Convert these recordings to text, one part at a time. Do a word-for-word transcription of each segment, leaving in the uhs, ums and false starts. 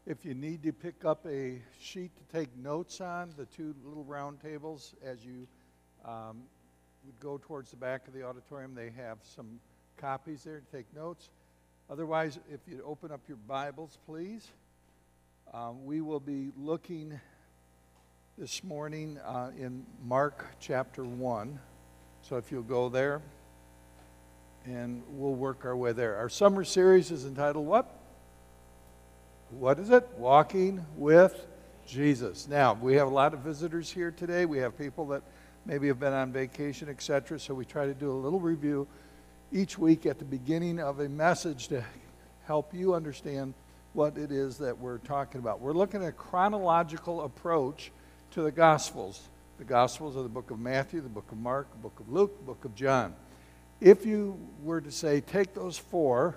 If you need to pick up a sheet to take notes on, the two little round tables, as you um, would go towards the back of the auditorium, they have some copies there to take notes. Otherwise, if you open up your Bibles, please. Um, we will be looking this morning uh, in Mark chapter one. So if you'll go there, and we'll work our way there. Our summer series is entitled what? What is it? Walking with Jesus. Now, we have a lot of visitors here today. We have people that maybe have been on vacation, et cetera. So we try to do a little review each week at the beginning of a message to help you understand what it is that we're talking about. We're looking at a chronological approach to the Gospels. The Gospels are the book of Matthew, the book of Mark, the book of Luke, the book of John. If you were to say, take those four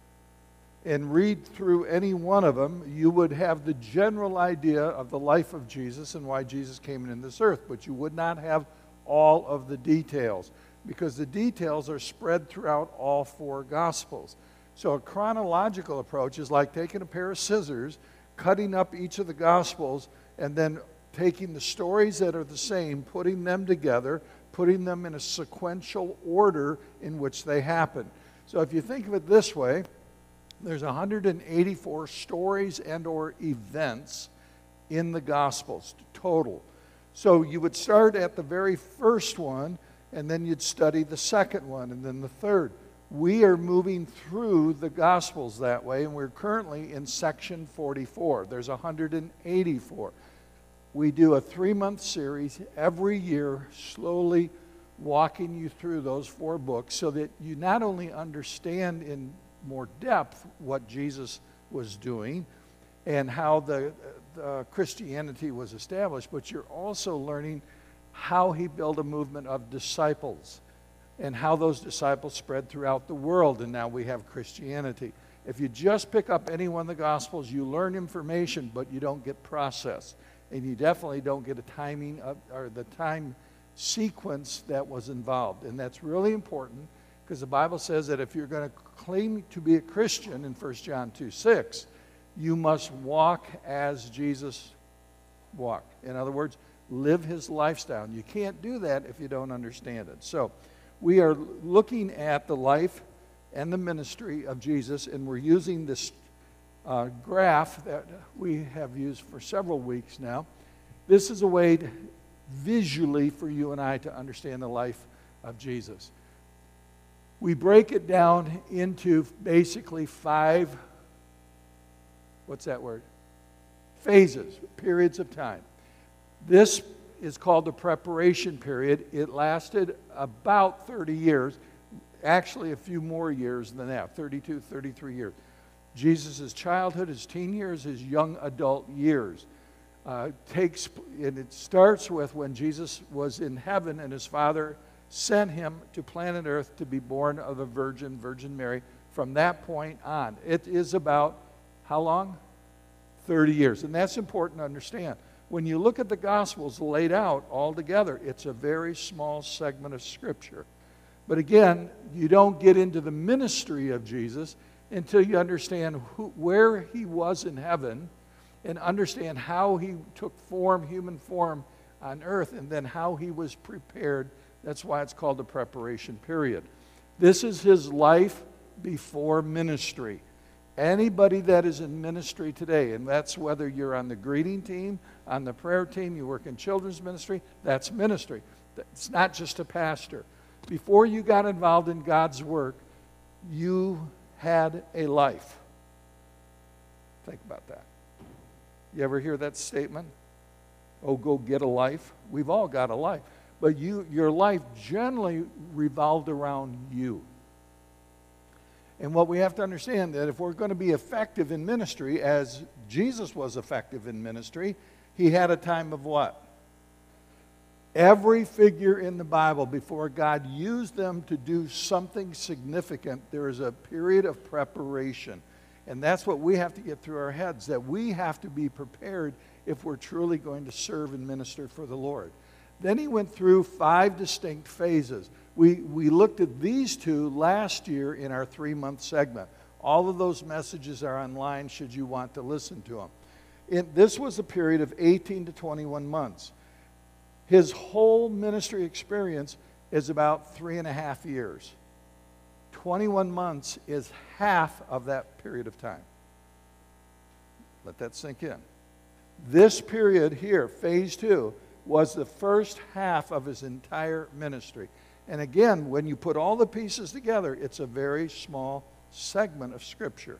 and read through any one of them, you would have the general idea of the life of Jesus and why Jesus came into this earth, but you would not have all of the details, because the details are spread throughout all four Gospels. So a chronological approach is like taking a pair of scissors, cutting up each of the Gospels, and then taking the stories that are the same, putting them together, putting them in a sequential order in which they happen. So if you think of it this way, there's one hundred eighty-four stories and or events in the Gospels total. So you would start at the very first one, and then you'd study the second one, and then the third. We are moving through the Gospels that way, and we're currently in section forty-four. There's one hundred eighty-four. We do a three-month series every year, slowly walking you through those four books so that you not only understand in more depth what Jesus was doing and how the, the Christianity was established, but you're also learning how he built a movement of disciples and how those disciples spread throughout the world, and now we have Christianity. If you just pick up any one of the Gospels, you learn information, but you don't get process. And you definitely don't get a timing of, or the time sequence that was involved. And that's really important, because the Bible says that if you're going to claim to be a Christian in First John two six, you must walk as Jesus walked. In other words, live his lifestyle. You can't do that if you don't understand it. So we are looking at the life and the ministry of Jesus, and we're using this uh, graph that we have used for several weeks now. This is a way to, visually for you and I to understand the life of Jesus. We break it down into basically five, what's that word? Phases, periods of time. This is called the preparation period. It lasted about thirty years, actually a few more years than that, thirty-two, thirty-three years. Jesus' childhood, his teen years, his young adult years. Uh, takes, and it starts with when Jesus was in heaven and his Father sent him to planet Earth to be born of a virgin, Virgin Mary. From that point on, it is about how long? thirty years. And that's important to understand. When you look at the Gospels laid out all together, it's a very small segment of Scripture. But again, you don't get into the ministry of Jesus until you understand who, where he was in heaven, and understand how he took form, human form on earth, and then how he was prepared. That's why it's called the preparation period. This is his life before ministry. Anybody that is in ministry today, and that's whether you're on the greeting team, on the prayer team, you work in children's ministry, that's ministry. It's not just a pastor. Before you got involved in God's work, you had a life. Think about that. You ever hear that statement? Oh, go get a life. We've all got a life. But you, your life generally revolved around you. And what we have to understand, that if we're going to be effective in ministry, as Jesus was effective in ministry, he had a time of what? Every figure in the Bible, before God used them to do something significant, there is a period of preparation. And that's what we have to get through our heads, that we have to be prepared if we're truly going to serve and minister for the Lord. Then he went through five distinct phases. We, we looked at these two last year in our three-month segment. All of those messages are online should you want to listen to them. In, this was a period of eighteen to twenty-one months. His whole ministry experience is about three and a half years. twenty-one months is half of that period of time. Let that sink in. This period here, phase two, was the first half of his entire ministry. And again, when you put all the pieces together, it's a very small segment of Scripture.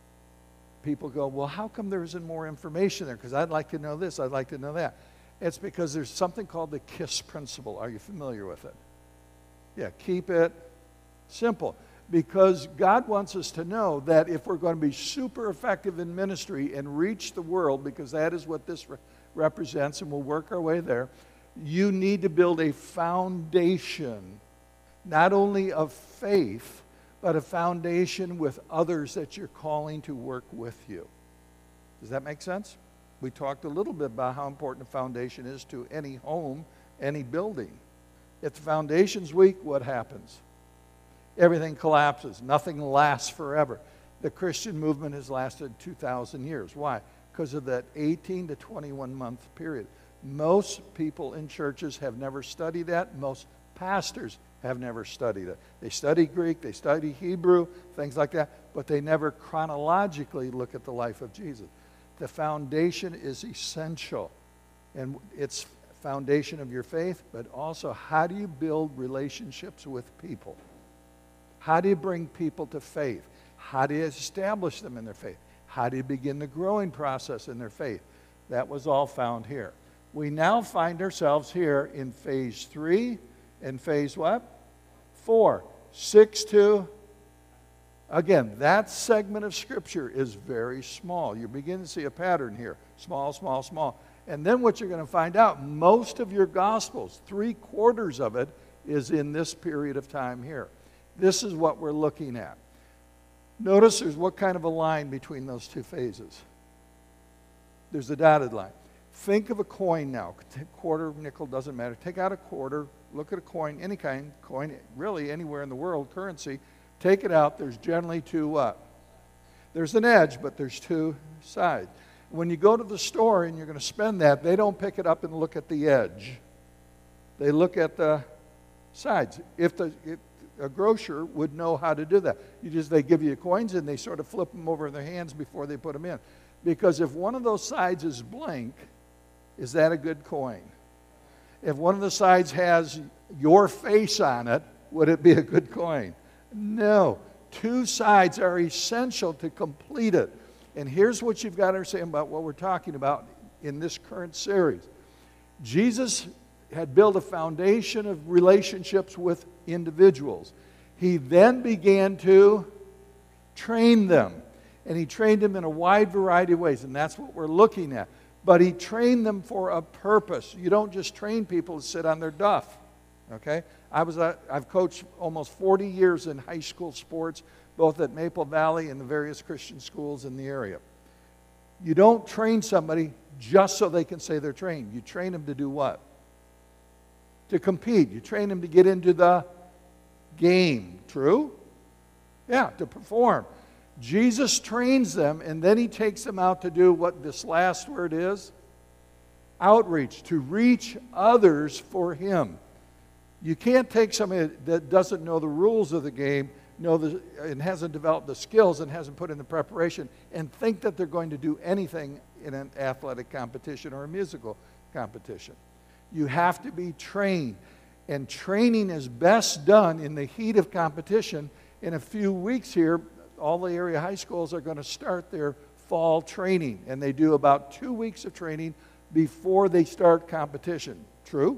People go, well, how come there isn't more information there? Because I'd like to know this, I'd like to know that. It's because there's something called the KISS principle. Are you familiar with it? Yeah, keep it simple. Because God wants us to know that if we're going to be super effective in ministry and reach the world, because that is what this re- represents, and we'll work our way there, you need to build a foundation, not only of faith, but a foundation with others that you're calling to work with you. Does that make sense? We talked a little bit about how important a foundation is to any home, any building. If the foundation's weak, what happens? Everything collapses. Nothing lasts forever. The Christian movement has lasted two thousand years. Why? Because of that eighteen to twenty-one month period. Most people in churches have never studied that. Most pastors have never studied it. They study Greek, they study Hebrew, things like that, but they never chronologically look at the life of Jesus. The foundation is essential, and it's foundation of your faith, but also how do you build relationships with people? How do you bring people to faith? How do you establish them in their faith? How do you begin the growing process in their faith? That was all found here. We now find ourselves here in phase three and phase what? Four. Six to, again, that segment of Scripture is very small. You begin to see a pattern here. Small, small, small. And then what you're going to find out, most of your Gospels, three quarters of it, is in this period of time here. This is what we're looking at. Notice there's what kind of a line between those two phases. There's a dotted line. Think of a coin now. Quarter, nickel, doesn't matter. Take out a quarter, look at a coin, any kind, coin, really anywhere in the world, currency. Take it out. There's generally two what? There's an edge, but there's two sides. When you go to the store and you're going to spend that, they don't pick it up and look at the edge. They look at the sides. If the... If, a grocer would know how to do that. You just, they give you coins and they sort of flip them over in their hands before they put them in. Because if one of those sides is blank, is that a good coin? If one of the sides has your face on it, would it be a good coin? No. Two sides are essential to complete it. And here's what you've got to understand about what we're talking about in this current series. Jesus had built a foundation of relationships with individuals. He then began to train them. And he trained them in a wide variety of ways, and that's what we're looking at. But he trained them for a purpose. You don't just train people to sit on their duff, okay? I was a, I've coached almost forty years in high school sports, both at Maple Valley and the various Christian schools in the area. You don't train somebody just so they can say they're trained. You train them to do what? To compete. You train them to get into the game. True? Yeah, to perform. Jesus trains them, and then he takes them out to do what this last word is. Outreach. To reach others for him. You can't take somebody that doesn't know the rules of the game, know the, and hasn't developed the skills and hasn't put in the preparation, and think that they're going to do anything in an athletic competition or a musical competition. You have to be trained. And training is best done in the heat of competition. In a few weeks here, all the area high schools are going to start their fall training. And they do about two weeks of training before they start competition. True?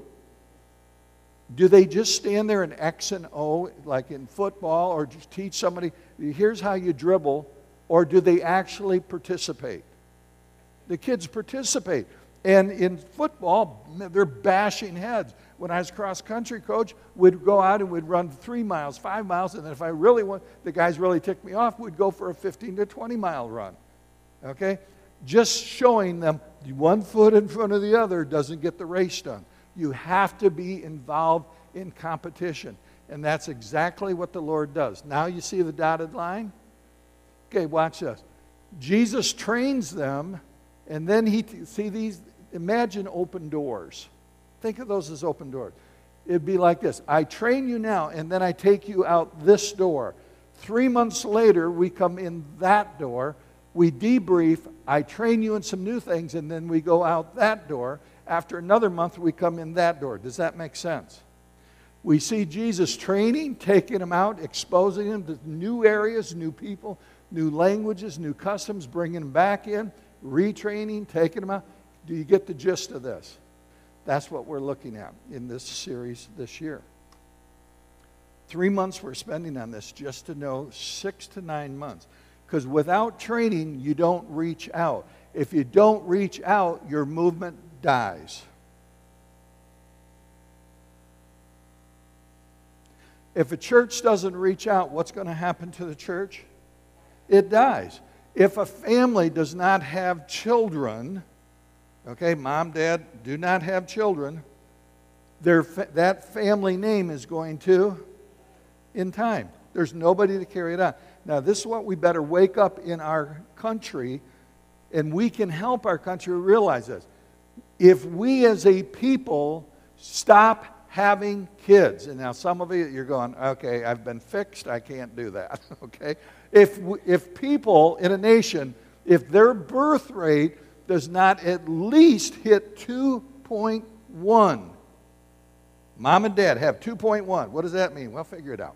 Do they just stand there in X and O, like in football, or just teach somebody, here's how you dribble, or do they actually participate? The kids participate. And in football, they're bashing heads. When I was cross-country coach, we'd go out and we'd run three miles, five miles, and then if I really want, the guys really ticked me off, we'd go for a fifteen to twenty mile run. Okay? Just showing them one foot in front of the other doesn't get the race done. You have to be involved in competition. And that's exactly what the Lord does. Now you see the dotted line? Okay, watch this. Jesus trains them, And then he, t- see these, imagine open doors. Think of those as open doors. It'd be like this. I train you now, and then I take you out this door. Three months later, we come in that door. We debrief. I train you in some new things, and then we go out that door. After another month, we come in that door. Does that make sense? We see Jesus training, taking them out, exposing them to new areas, new people, new languages, new customs, bringing them back in, retraining, taking them out. Do you get the gist of this? That's what we're looking at in this series this year. Three months we're spending on this just to know six to nine months. Because without training, you don't reach out. If you don't reach out, your movement dies. If a church doesn't reach out, what's going to happen to the church? It dies. If a family does not have children, okay, mom, dad do not have children, their fa- that family name is going to, in time. There's nobody to carry it on. Now, this is what we better wake up in our country, and we can help our country realize this. If we as a people stop having kids, and now some of you, you're going, okay, I've been fixed, I can't do that, okay? If, if people in a nation, if their birth rate does not at least hit two point one, mom and dad have two point one, what does that mean? Well, figure it out.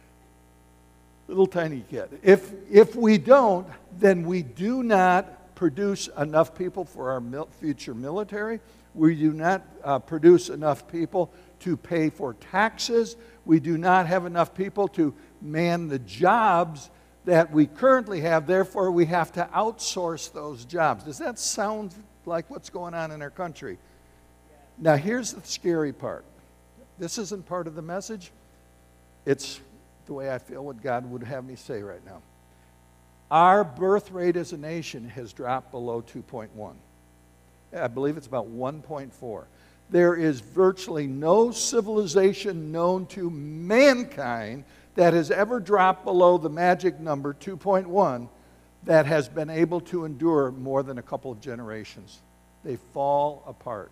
Little tiny kid. If, if we don't, then we do not produce enough people for our mil- future military. We do not uh, produce enough people to pay for taxes. We do not have enough people to man the jobs that we currently have. Therefore, we have to outsource those jobs. Does that sound like what's going on in our country? Now, here's the scary part. This isn't part of the message. It's the way I feel what God would have me say right now. Our birth rate as a nation has dropped below two point one. I believe it's about one point four. There is virtually no civilization known to mankind that has ever dropped below the magic number two point one that has been able to endure more than a couple of generations. They fall apart.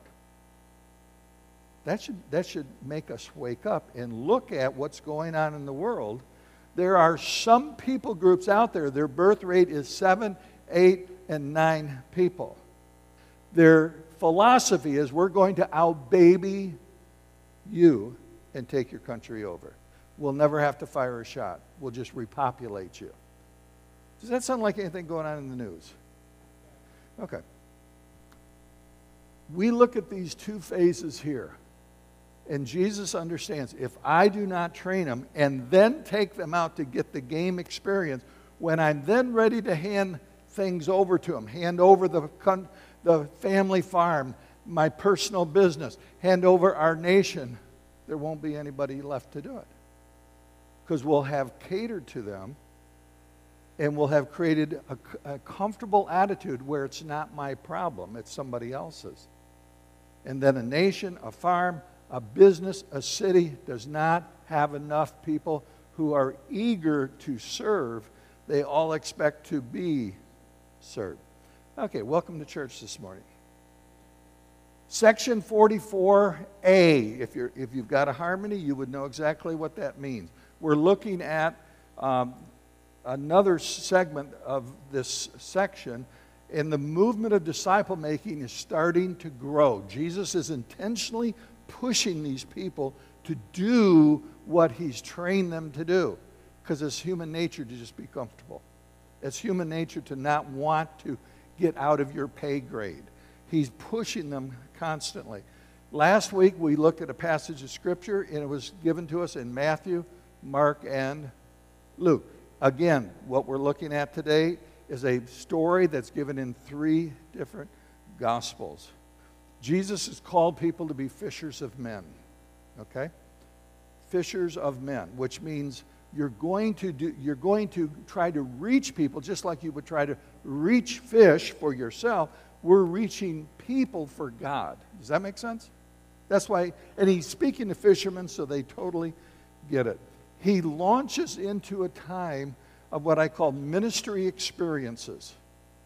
That should, that should make us wake up and look at what's going on in the world. There are some people groups out there, their birth rate is seven, eight, and nine people. Their philosophy is we're going to outbaby you and take your country over. We'll never have to fire a shot. We'll just repopulate you. Does that sound like anything going on in the news? Okay. We look at these two phases here. And Jesus understands, if I do not train them and then take them out to get the game experience, when I'm then ready to hand things over to them, hand over the, the family farm, my personal business, hand over our nation, there won't be anybody left to do it. Because we'll have catered to them and we'll have created a, a comfortable attitude where it's not my problem, it's somebody else's. And then a nation, a farm, a business, a city does not have enough people who are eager to serve. They all expect to be served. Okay, welcome to church this morning. Section forty-four A, if, you're, if you've got a harmony, you would know exactly what that means. We're looking at um, another segment of this section, and the movement of disciple making is starting to grow. Jesus is intentionally pushing these people to do what he's trained them to do, because it's human nature to just be comfortable. It's human nature to not want to get out of your pay grade. He's pushing them constantly. Last week we looked at a passage of Scripture, and it was given to us in Matthew, Mark, and Luke. Again, what we're looking at today is a story that's given in three different Gospels. Jesus has called people to be fishers of men, okay? Fishers of men, which means you're going to do, you're going to try to reach people just like you would try to reach fish for yourself. We're reaching people for God. Does that make sense? That's why, and he's speaking to fishermen so they totally get it. He launches into a time of what I call ministry experiences.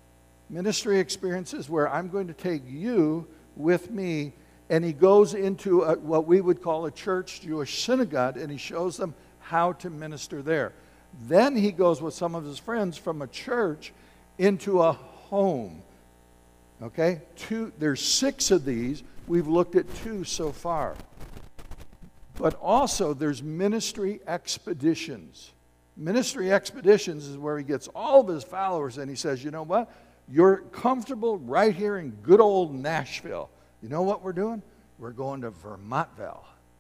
Ministry experiences where I'm going to take you with me, and he goes into a, what we would call a church, Jewish synagogue, and he shows them how to minister there. Then he goes with some of his friends from a church into a home. Okay? Two, there's six of these. We've looked at two so far. But also there's ministry expeditions. Ministry expeditions is where he gets all of his followers and he says, you know what? You're comfortable right here in good old Nashville. You know what we're doing? We're going to Vermontville.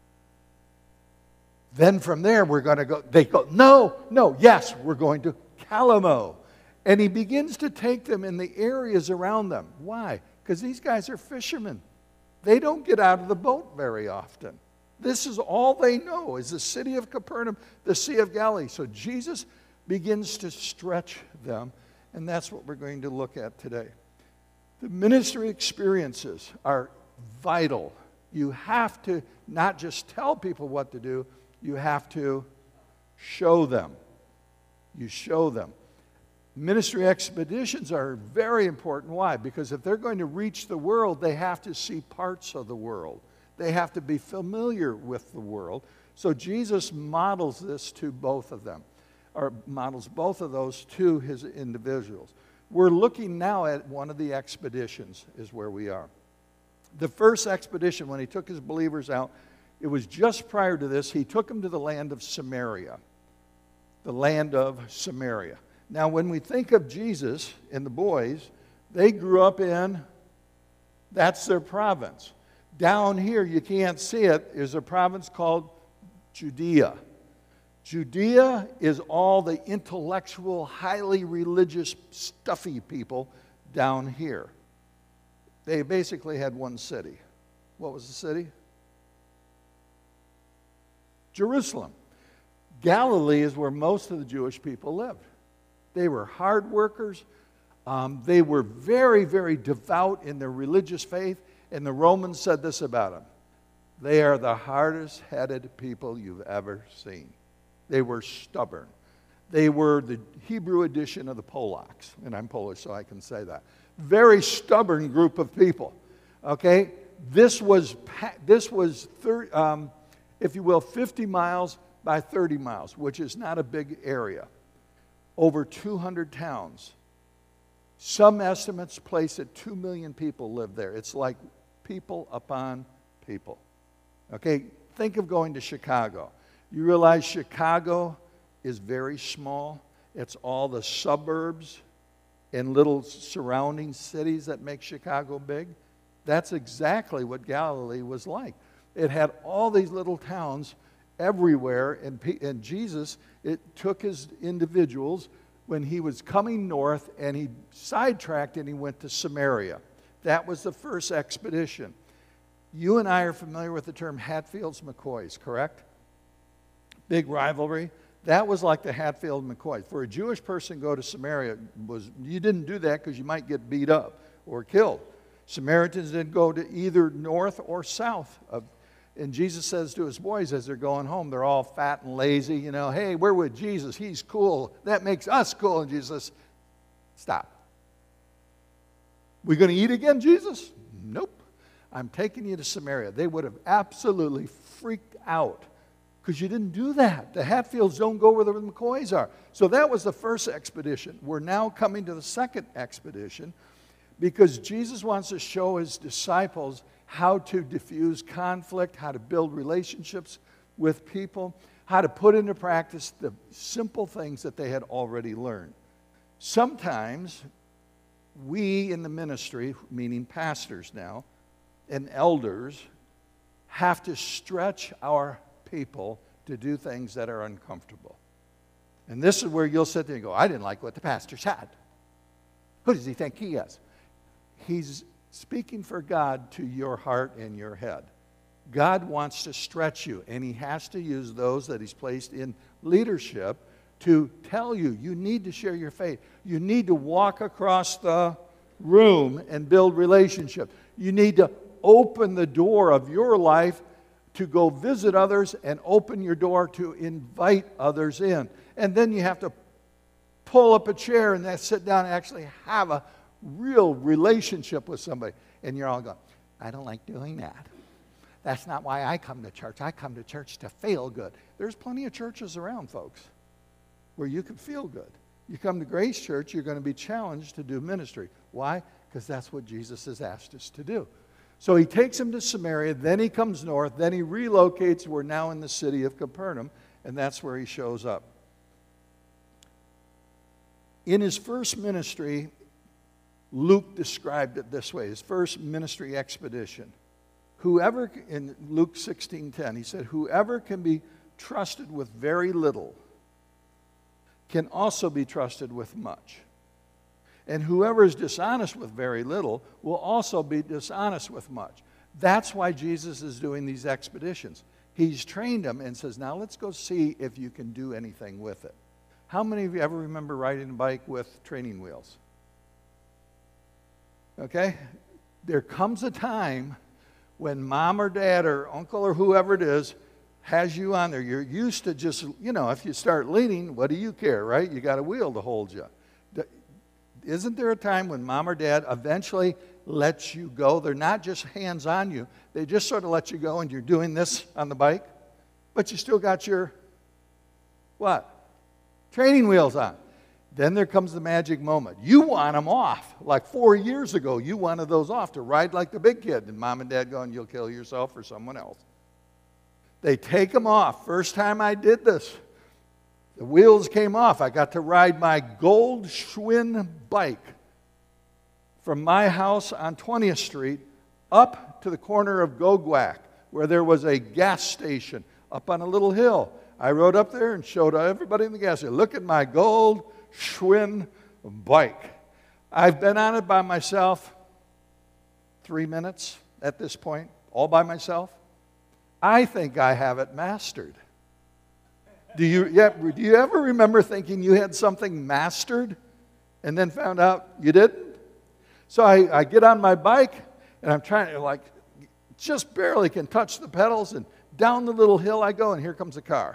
Then from there, we're going to go, they go, no, no, yes, we're going to Calamo. And he begins to take them in the areas around them. Why? Because these guys are fishermen. They don't get out of the boat very often. This is all they know is the city of Capernaum, the Sea of Galilee. So Jesus begins to stretch them, and that's what we're going to look at today. The ministry experiences are vital. You have to not just tell people what to do, you have to show them. You show them. Ministry expeditions are very important. Why? Because if they're going to reach the world, they have to see parts of the world. They have to be familiar with the world. So Jesus models this to both of them, or models both of those to his individuals. We're looking now at one of the expeditions is where we are. The first expedition, when he took his believers out, it was just prior to this, he took them to the land of Samaria. The land of Samaria. Now, when we think of Jesus and the boys, they grew up in, that's their province. Down here, you can't see it, is a province called Judea. Judea is all the intellectual, highly religious, stuffy people down here. They basically had one city. What was the city? Jerusalem. Galilee is where most of the Jewish people lived. They were hard workers. Um, they were very, very devout in their religious faith. And the Romans said this about them. They are the hardest-headed people you've ever seen. They were stubborn. They were the Hebrew edition of the Polacks. And I'm Polish, so I can say that. Very stubborn group of people. Okay? This was, this was thirty, um, if you will, fifty miles by thirty miles, which is not a big area. Over two hundred towns. Some estimates place that two million people live there. It's like people upon people. Okay, think of going to Chicago. You realize Chicago is very small. It's all the suburbs and little surrounding cities that make Chicago big. That's exactly what Galilee was like. It had all these little towns everywhere, and, and Jesus, it took his individuals when he was coming north, and he sidetracked and he went to Samaria. That was the first expedition. You and I are familiar with the term Hatfields-McCoys, correct? Big rivalry. That was like the Hatfield-McCoys. For a Jewish person to go to Samaria, was you didn't do that because you might get beat up or killed. Samaritans didn't go to either north or south of. And Jesus says to his boys as they're going home, they're all fat and lazy, you know, hey, we're with Jesus. He's cool. That makes us cool. And Jesus says, stop. We going to eat again, Jesus? Nope. I'm taking you to Samaria. They would have absolutely freaked out because you didn't do that. The Hatfields don't go where the McCoys are. So that was the first expedition. We're now coming to the second expedition because Jesus wants to show his disciples how to diffuse conflict, how to build relationships with people, how to put into practice the simple things that they had already learned. Sometimes we in the ministry, meaning pastors now, and elders, have to stretch our people to do things that are uncomfortable. And this is where you'll sit there and go, I didn't like what the pastor said. Who does he think he is? He's speaking for God to your heart and your head. God wants to stretch you, and he has to use those that he's placed in leadership to tell you, you need to share your faith. You need to walk across the room and build relationship. You need to open the door of your life to go visit others and open your door to invite others in. And then you have to pull up a chair and then sit down and actually have a real relationship with somebody. And you're all going, I don't like doing that. That's not why I come to church. I come to church to feel good. There's plenty of churches around, folks, where you can feel good. You come to Grace Church, you're going to be challenged to do ministry. Why? Because that's what Jesus has asked us to do. So he takes him to Samaria, then he comes north, then he relocates. We're now in the city of Capernaum, and that's where he shows up. In his first ministry, Luke described it this way, his first ministry expedition. Whoever, in Luke sixteen ten, he said, whoever can be trusted with very little can also be trusted with much. And whoever is dishonest with very little will also be dishonest with much. That's why Jesus is doing these expeditions. He's trained them and says, now let's go see if you can do anything with it. How many of you ever remember riding a bike with training wheels? Okay? There comes a time when mom or dad or uncle or whoever it is has you on there. You're used to just, you know, if you start leaning, what do you care, right? You got a wheel to hold you. Isn't there a time when mom or dad eventually lets you go? They're not just hands on you. They just sort of let you go and you're doing this on the bike, but you still got your, what? Training wheels on. Then there comes the magic moment. You want them off. Like four years ago, you wanted those off to ride like the big kid. And mom and dad going, you'll kill yourself or someone else. They take them off. First time I did this, the wheels came off. I got to ride my gold Schwinn bike from my house on twentieth street up to the corner of Gogwak, where there was a gas station up on a little hill. I rode up there and showed everybody in the gas station, look at my gold Schwinn bike. I've been on it by myself three minutes at this point, all by myself. I think I have it mastered. Do you, yeah, do you ever remember thinking you had something mastered and then found out you didn't? So I, I get on my bike and I'm trying to, like, just barely can touch the pedals, and down the little hill I go, and here comes a car.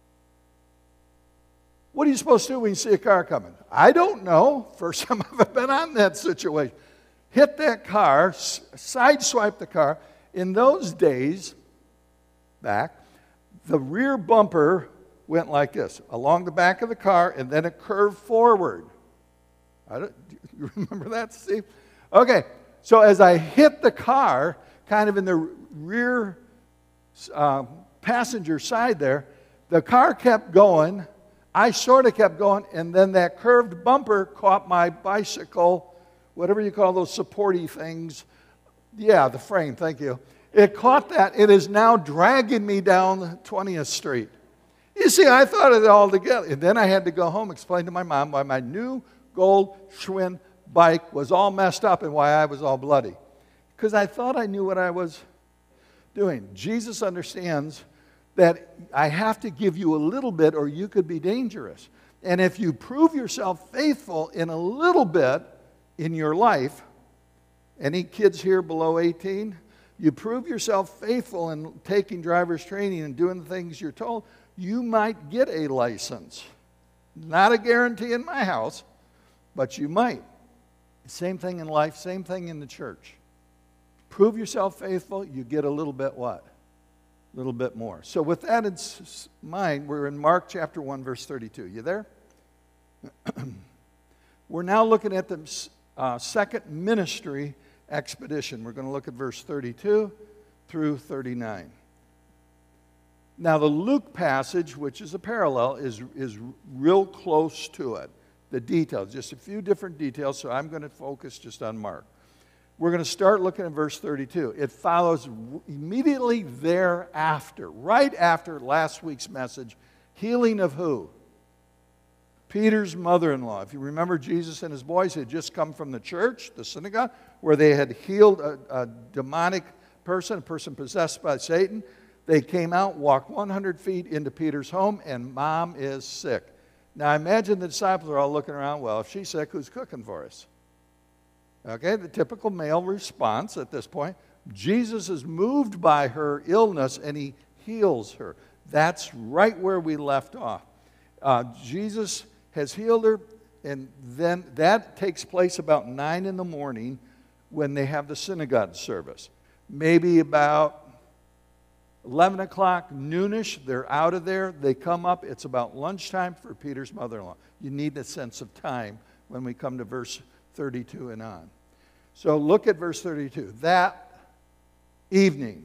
What are you supposed to do when you see a car coming? I don't know. First time I've ever been on that situation. Hit that car, sideswipe the car. In those days, back, the rear bumper went like this, along the back of the car, and then it curved forward. I don't, do you remember that, Steve? Okay, so as I hit the car, kind of in the rear uh, passenger side there, the car kept going. I sort of kept going, and then that curved bumper caught my bicycle, whatever you call those supporty things. Yeah, the frame, thank you. It caught that. It is now dragging me down twentieth street. You see, I thought of it all together. And then I had to go home, explain to my mom why my new gold Schwinn bike was all messed up and why I was all bloody. Because I thought I knew what I was doing. Jesus understands that I have to give you a little bit or you could be dangerous. And if you prove yourself faithful in a little bit in your life, any kids here below eighteen, you prove yourself faithful in taking driver's training and doing the things you're told, you might get a license. Not a guarantee in my house, but you might. Same thing in life, same thing in the church. Prove yourself faithful, you get a little bit what? A little bit more. So with that in mind, we're in Mark chapter one, verse thirty-two. You there? We're now looking at the uh, second ministry expedition. We're going to look at verse thirty-two through thirty-nine. Now the Luke passage, which is a parallel, is, is real close to it. The details, just a few different details, so I'm going to focus just on Mark. We're going to start looking at verse thirty-two. It follows immediately thereafter, right after last week's message, healing of who? Peter's mother-in-law. If you remember, Jesus and his boys had just come from the church, the synagogue, where they had healed a, a demonic person, a person possessed by Satan. They came out, walked one hundred feet into Peter's home, and mom is sick. Now, I imagine the disciples are all looking around, well, if she's sick, who's cooking for us? Okay, the typical male response at this point. Jesus is moved by her illness, and he heals her. That's right where we left off. Uh, Jesus has healed her. and then that takes place about nine in the morning when they have the synagogue service. Maybe about eleven o'clock, noonish, they're out of there. They come up. It's about lunchtime for Peter's mother-in-law. You need a sense of time when we come to verse thirty-two and on. So look at verse thirty-two. That evening,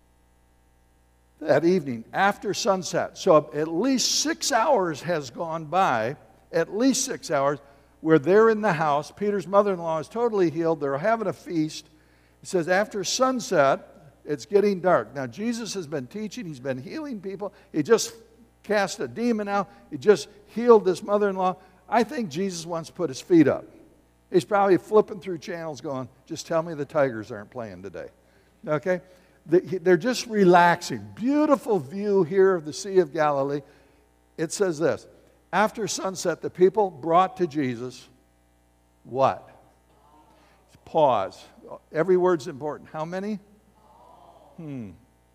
that evening, after sunset, so at least six hours has gone by, at least six hours, where they're in the house. Peter's mother-in-law is totally healed. They're having a feast. It says after sunset, it's getting dark. Now, Jesus has been teaching. He's been healing people. He just cast a demon out. He just healed this mother-in-law. I think Jesus wants to put his feet up. He's probably flipping through channels going, just tell me the Tigers aren't playing today. Okay? They're just relaxing. Beautiful view here of the Sea of Galilee. It says this. After sunset, the people brought to Jesus what? Pause. Every word's important. How many? Hmm.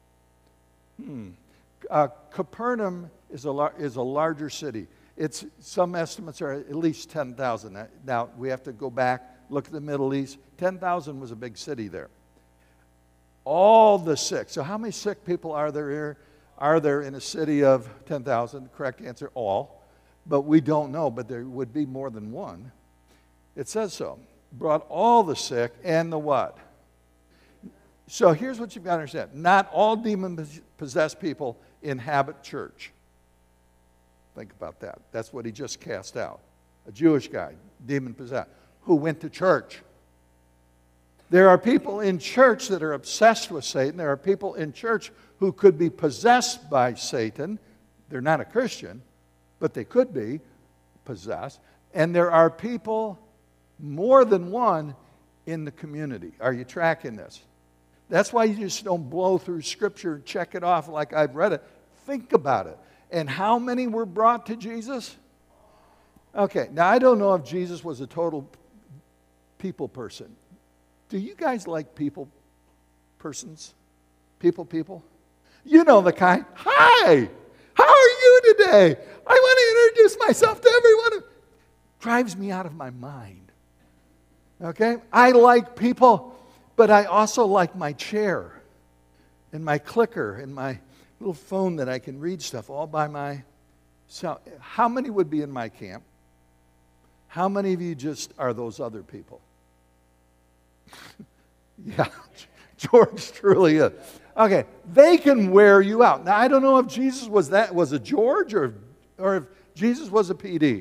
Hmm. Uh, Capernaum is a, lar- is a larger city. It's, some estimates are at least ten thousand. Now, we have to go back, look at the Middle East. ten thousand was a big city there. All the sick. So how many sick people are there here? Are there in a city of ten thousand? Correct answer, all. But we don't know, but there would be more than one. It says so. Brought all the sick and the what? So here's what you've got to understand. Not all demon-possessed people inhabit church. Think about that. That's what he just cast out. A Jewish guy, demon-possessed, who went to church. There are people in church that are obsessed with Satan. There are people in church who could be possessed by Satan. They're not a Christian, but they could be possessed. And there are people, more than one, in the community. Are you tracking this? That's why you just don't blow through Scripture and check it off like I've read it. Think about it. And how many were brought to Jesus? Okay, now I don't know if Jesus was a total people person. Do you guys like people persons? People people? You know the kind. Hi! How are you today? I want to introduce myself to everyone. It drives me out of my mind. Okay? I like people. But I also like my chair and my clicker and my little phone that I can read stuff all by myself. How many would be in my camp? How many of you just are those other people? Yeah, George truly is. Okay, they can wear you out. Now, I don't know if Jesus was that, was a George or, or if Jesus was a P D.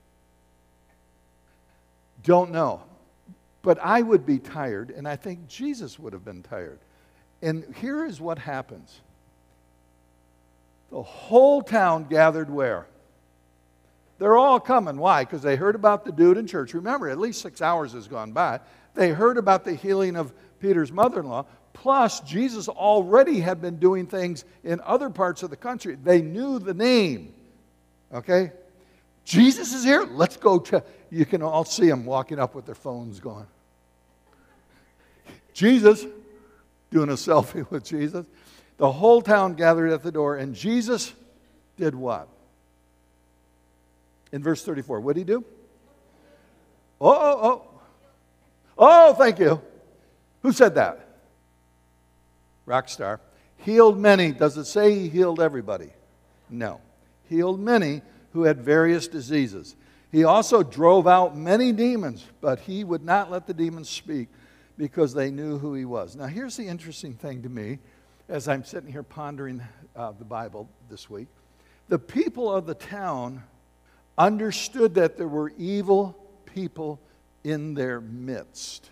Don't know. But I would be tired, and I think Jesus would have been tired. And here is what happens. The whole town gathered where? They're all coming. Why? Because they heard about the dude in church. Remember, at least six hours has gone by. They heard about the healing of Peter's mother-in-law. Plus, Jesus already had been doing things in other parts of the country. They knew the name. Okay? Jesus is here. Let's go. To, you can all see them walking up with their phones going. Jesus, doing a selfie with Jesus. The whole town gathered at the door, and Jesus did what? In verse thirty-four, what did he do? Oh, oh, oh. Oh, thank you. Who said that? Rockstar. Healed many. Does it say he healed everybody? No. Healed many who had various diseases. He also drove out many demons, but he would not let the demons speak because they knew who he was. Now, here's the interesting thing to me as I'm sitting here pondering uh, the Bible this week. The people of the town understood that there were evil people in their midst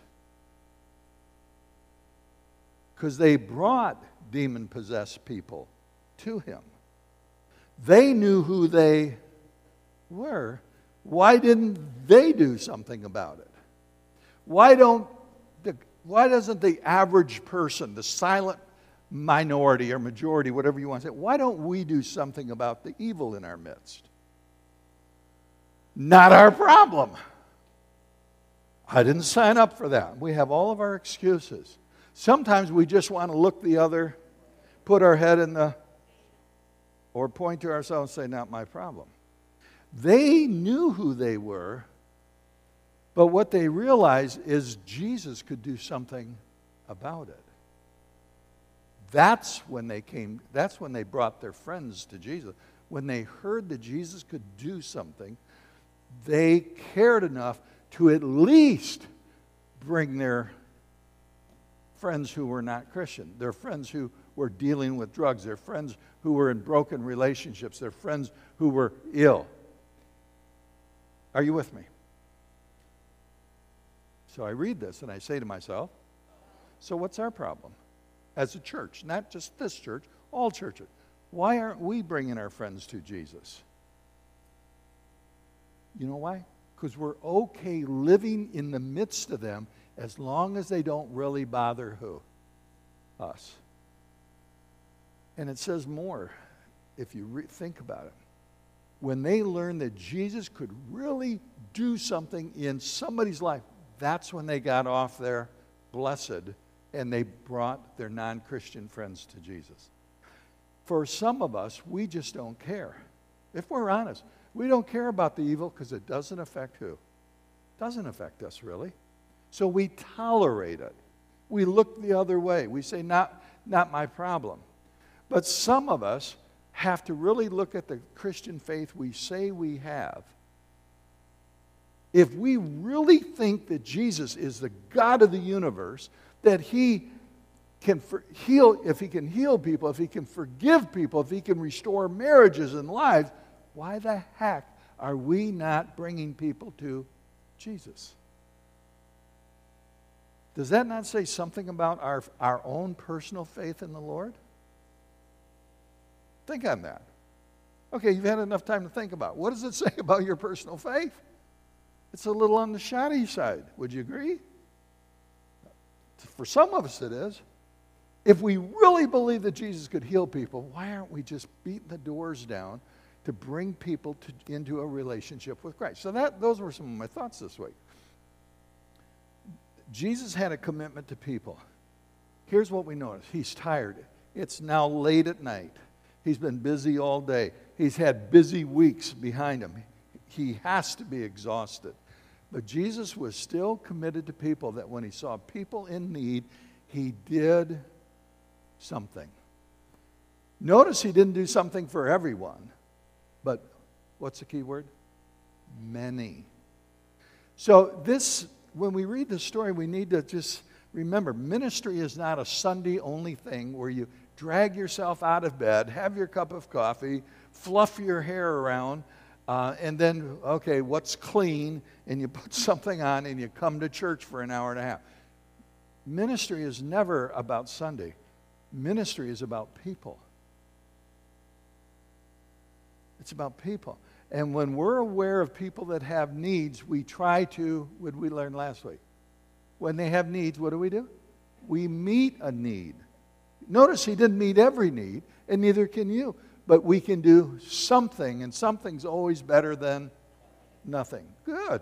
because they brought demon-possessed people to him. They knew who they were. Why didn't they do something about it? Why don't the, why doesn't the average person, the silent minority or majority, whatever you want to say, why don't we do something about the evil in our midst? Not our problem. I didn't sign up for that. We have all of our excuses. Sometimes we just want to look the other, put our head in the, or point to ourselves and say, not my problem. They knew who they were, But what they realized is Jesus could do something about it. That's when they came, that's when they brought their friends to Jesus. When they heard that Jesus could do something, they cared enough to at least bring their friends who were not Christian, their friends who were dealing with drugs, their friends who were in broken relationships, their friends who were ill. Are you with me? So I read this and I say to myself, so what's our problem? As a church, not just this church, all churches. Why aren't we bringing our friends to Jesus? You know why? Because we're okay living in the midst of them as long as they don't really bother who? Us. And it says more if you re- think about it. When they learned that Jesus could really do something in somebody's life, that's when they got off their blessed and they brought their non-Christian friends to Jesus. For some of us, we just don't care. If we're honest, we don't care about the evil because it doesn't affect who? Doesn't affect us, really. So we tolerate it. We look the other way. We say, not, not my problem. But some of us have to really look at the Christian faith we say we have. If we really think that Jesus is the God of the universe, that he can for, heal, if he can heal people, if he can forgive people, if he can restore marriages and lives, why the heck are we not bringing people to Jesus? Does that not say something about our, our own personal faith in the Lord? Think on that. Okay, you've had enough time to think about it. What does it say about your personal faith? It's a little on the shoddy side. Would you agree? For some of us it is. If we really believe that Jesus could heal people, why aren't we just beating the doors down to bring people to, into a relationship with Christ? So that those were some of my thoughts this week. Jesus had a commitment to people. Here's what we notice. He's tired. It's now late at night. He's been busy all day. He's had busy weeks behind him. He has to be exhausted. But Jesus was still committed to people, that when he saw people in need, he did something. Notice he didn't do something for everyone, but what's the key word? Many. So this, when we read this story, we need to just remember, ministry is not a Sunday-only thing where you drag yourself out of bed, have your cup of coffee, fluff your hair around, uh, and then, okay, what's clean? And you put something on and you come to church for an hour and a half. Ministry is never about Sunday. Ministry is about people. It's about people. And when we're aware of people that have needs, we try to, what did we learn last week? When they have needs, what do we do? We meet a need. Notice he didn't meet every need, and neither can you. But we can do something, and something's always better than nothing. Good.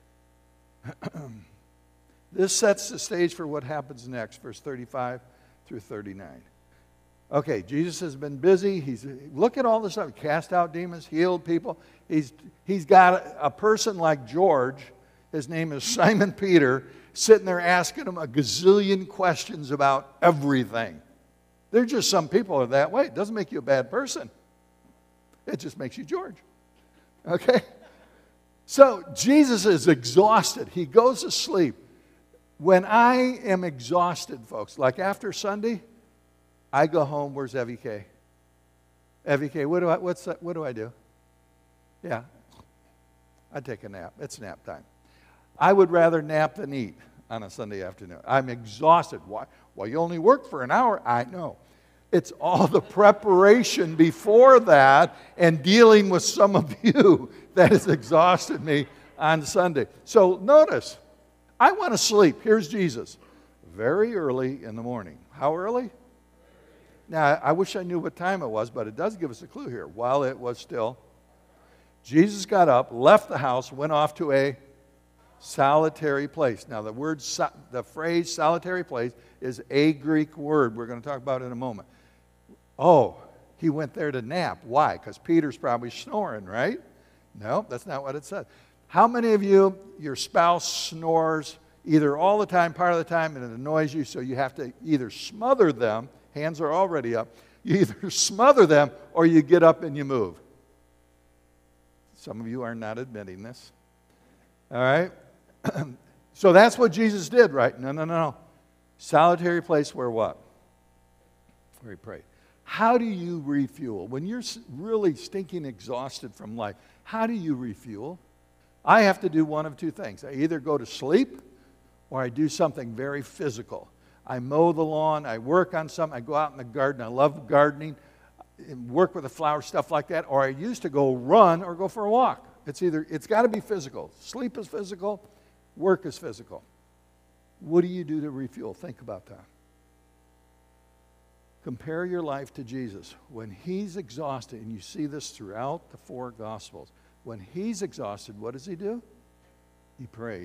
This sets the stage for what happens next, verse thirty-five through thirty-nine. Okay, Jesus has been busy. He's look at all this stuff. He cast out demons, healed people. He's he's got a, a person like George. His name is Simon Peter, sitting there asking him a gazillion questions about everything. There's just some people are that way. It doesn't make you a bad person. It just makes you George. Okay? So Jesus is exhausted. He goes to sleep. When I am exhausted, folks, like after Sunday, I go home. Where's Evie K? Evie K, what do I, what's that, what do I do? Yeah, I take a nap. It's nap time. I would rather nap than eat on a Sunday afternoon. I'm exhausted. Why? Well, you only work for an hour. I know. It's all the preparation before that and dealing with some of you that has exhausted me on Sunday. So notice, I want to sleep. Here's Jesus. Very early in the morning. How early? Now, I wish I knew what time it was, but it does give us a clue here. While it was still, Jesus got up, left the house, went off to a solitary place. Now, the word, the phrase solitary place is a Greek word we're going to talk about in a moment. Oh, he went there to nap. Why? Because Peter's probably snoring, right? No, that's not what it says. How many of you, your spouse snores either all the time, part of the time, and it annoys you, so you have to either smother them, hands are already up, you either smother them or you get up and you move? Some of you are not admitting this. All right? So that's what Jesus did, right? No, no, no, no. Solitary place where what? Where he prayed. How do you refuel? When you're really stinking exhausted from life, how do you refuel? I have to do one of two things. I either go to sleep or I do something very physical. I mow the lawn, I work on something, I go out in the garden, I love gardening, work with the flowers, stuff like that, or I used to go run or go for a walk. It's either, it's got to be physical. Sleep is physical, work is physical. What do you do to refuel? Think about that. Compare your life to Jesus. When he's exhausted, and you see this throughout the four Gospels, when he's exhausted, what does he do? He prays.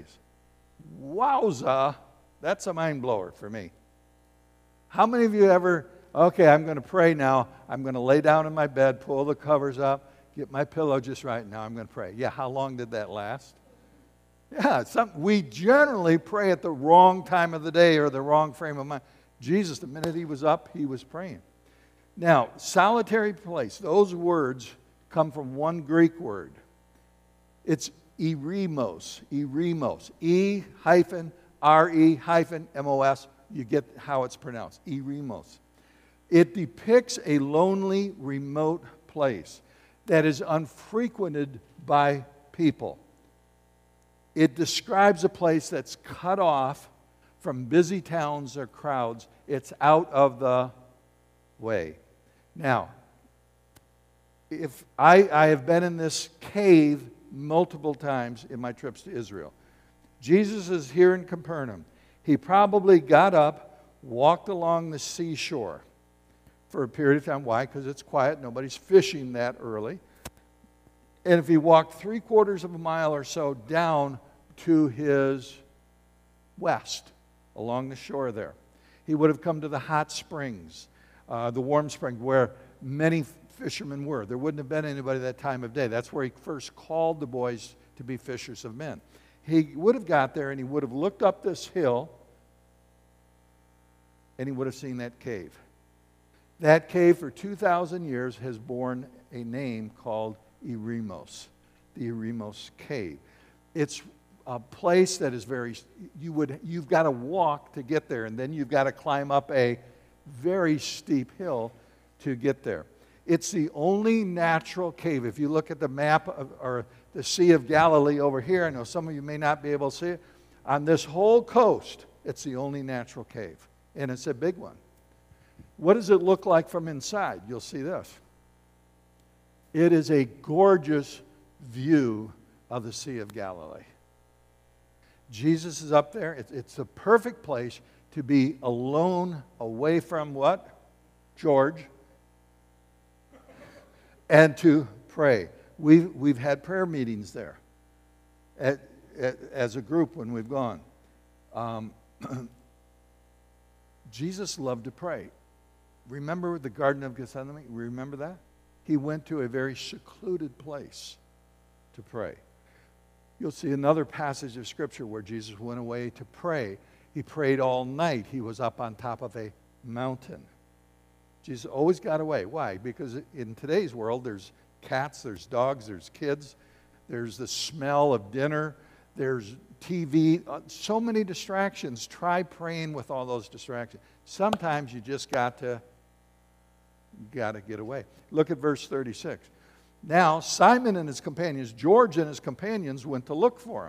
Wowza, that's a mind blower for me. How many of you ever, okay, I'm going to pray now. I'm going to lay down in my bed, pull the covers up, get my pillow just right. Now I'm going to pray. Yeah, how long did that last? Yeah, some, we generally pray at the wrong time of the day or the wrong frame of mind. Jesus, the minute he was up, he was praying. Now, solitary place, those words come from one Greek word. It's eremos, eremos, E hyphen R E hyphen M O S. You get how it's pronounced, eremos. It depicts a lonely, remote place that is unfrequented by people. It describes a place that's cut off from busy towns or crowds. It's out of the way. Now, if I, I have been in this cave multiple times in my trips to Israel. Jesus is here in Capernaum. He probably got up, walked along the seashore for a period of time. Why? Because it's quiet. Nobody's fishing that early. And if he walked three quarters of a mile or so down to his west, along the shore there, he would have come to the hot springs, uh, the warm spring, where many fishermen were. There wouldn't have been anybody that time of day. That's where he first called the boys to be fishers of men. He would have got there and he would have looked up this hill and he would have seen that cave. That cave for two thousand years has borne a name called Eremos, the Eremos Cave. It's a place that is very, you would, you've got to walk to get there, and then you've got to climb up a very steep hill to get there. It's the only natural cave. If you look at the map of, or the Sea of Galilee over here, I know some of you may not be able to see it. On this whole coast, it's the only natural cave, and it's a big one. What does it look like from inside? You'll see this. It is a gorgeous view of the Sea of Galilee. Jesus is up there. It's, it's the perfect place to be alone, away from what? George. And to pray. We've, we've had prayer meetings there at, at, as a group when we've gone. Um, Jesus loved to pray. Remember the Garden of Gethsemane? Remember that? He went to a very secluded place to pray. You'll see another passage of Scripture where Jesus went away to pray. He prayed all night. He was up on top of a mountain. Jesus always got away. Why? Because in today's world, there's cats, there's dogs, there's kids, there's the smell of dinner, there's T V, so many distractions. Try praying with all those distractions. Sometimes you just got to, got to get away. Look at verse thirty-six. Now, Simon and his companions, George and his companions went to look for him.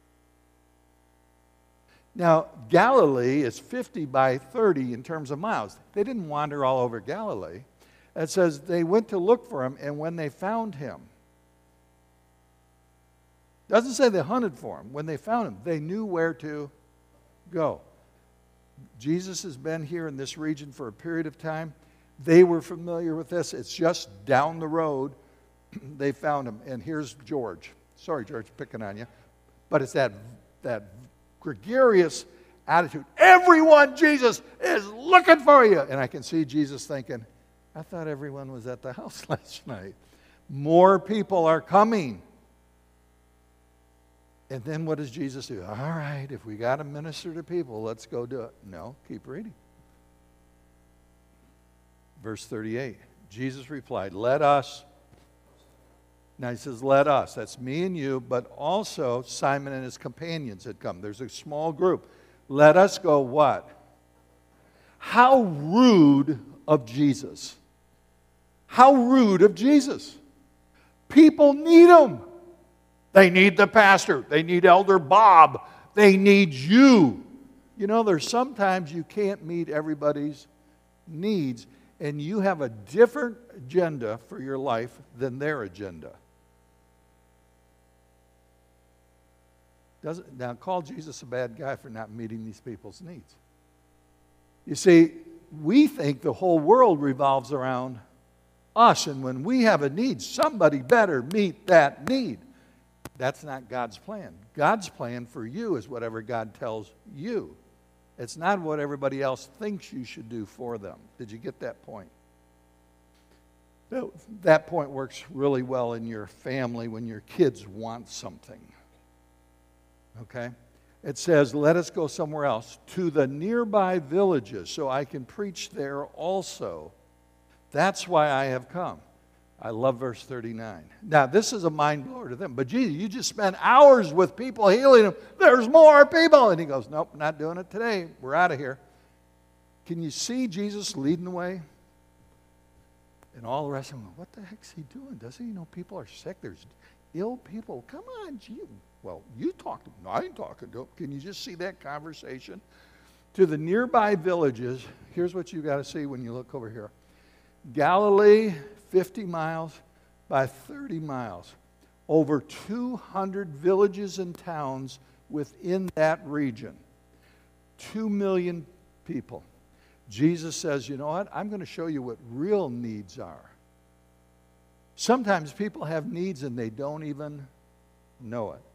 Now, Galilee is fifty by thirty in terms of miles. They didn't wander all over Galilee. It says they went to look for him, and when they found him, doesn't say they hunted for him. When they found him, they knew where to go. Jesus has been here in this region for a period of time. They were familiar with this. It's just down the road. They found him, and here's George. Sorry, George, picking on you. But it's that, that gregarious attitude. Everyone, Jesus, is looking for you. And I can see Jesus thinking, I thought everyone was at the house last night. More people are coming. And then what does Jesus do? All right, if we got to minister to people, let's go do it. No, keep reading. Verse thirty-eight, Jesus replied, let us. Now he says, let us. That's me and you, but also Simon and his companions had come. There's a small group. Let us go what? How rude of Jesus. How rude of Jesus. People need him. They need the pastor. They need Elder Bob. They need you. You know, there's sometimes you can't meet everybody's needs, and you have a different agenda for your life than their agenda. Doesn't, now, call Jesus a bad guy for not meeting these people's needs. You see, we think the whole world revolves around us, and when we have a need, somebody better meet that need. That's not God's plan. God's plan for you is whatever God tells you. It's not what everybody else thinks you should do for them. Did you get that point? That point works really well in your family when your kids want something. Okay? It says, let us go somewhere else, to the nearby villages, so I can preach there also. That's why I have come. I love verse thirty-nine. Now, this is a mind blower to them. But Jesus, you just spent hours with people healing them. There's more people. And he goes, nope, not doing it today. We're out of here. Can you see Jesus leading the way? And all the rest of them, what the heck's he doing? Doesn't he know people are sick? There's ill people. Come on, gee. Well, you talk to them. No, I ain't talking to them. Can you just see that conversation? To the nearby villages, here's what you got to see when you look over here. Galilee, fifty miles by thirty miles. Over two hundred villages and towns within that region. Two million people. Jesus says, you know what? I'm going to show you what real needs are. Sometimes people have needs and they don't even know it.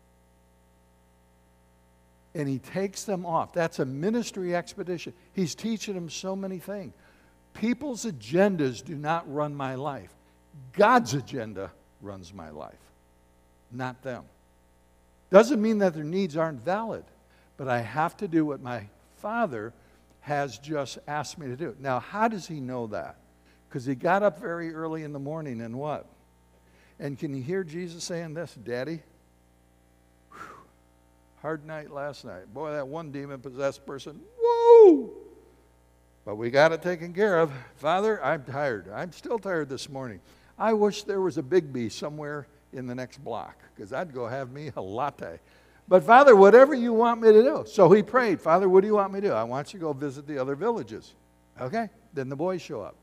And he takes them off. That's a ministry expedition. He's teaching them so many things. People's agendas do not run my life. God's agenda runs my life, not them. Doesn't mean that their needs aren't valid, but I have to do what my Father has just asked me to do. Now, how does he know that? Because he got up very early in the morning and what? And can you hear Jesus saying this? Daddy, whew, hard night last night. Boy, that one demon-possessed person, whoa! But we got it taken care of. Father, I'm tired. I'm still tired this morning. I wish there was a Big B somewhere in the next block, because I'd go have me a latte. But Father, whatever you want me to do. So he prayed, Father, what do you want me to do? I want you to go visit the other villages. Okay, then the boys show up.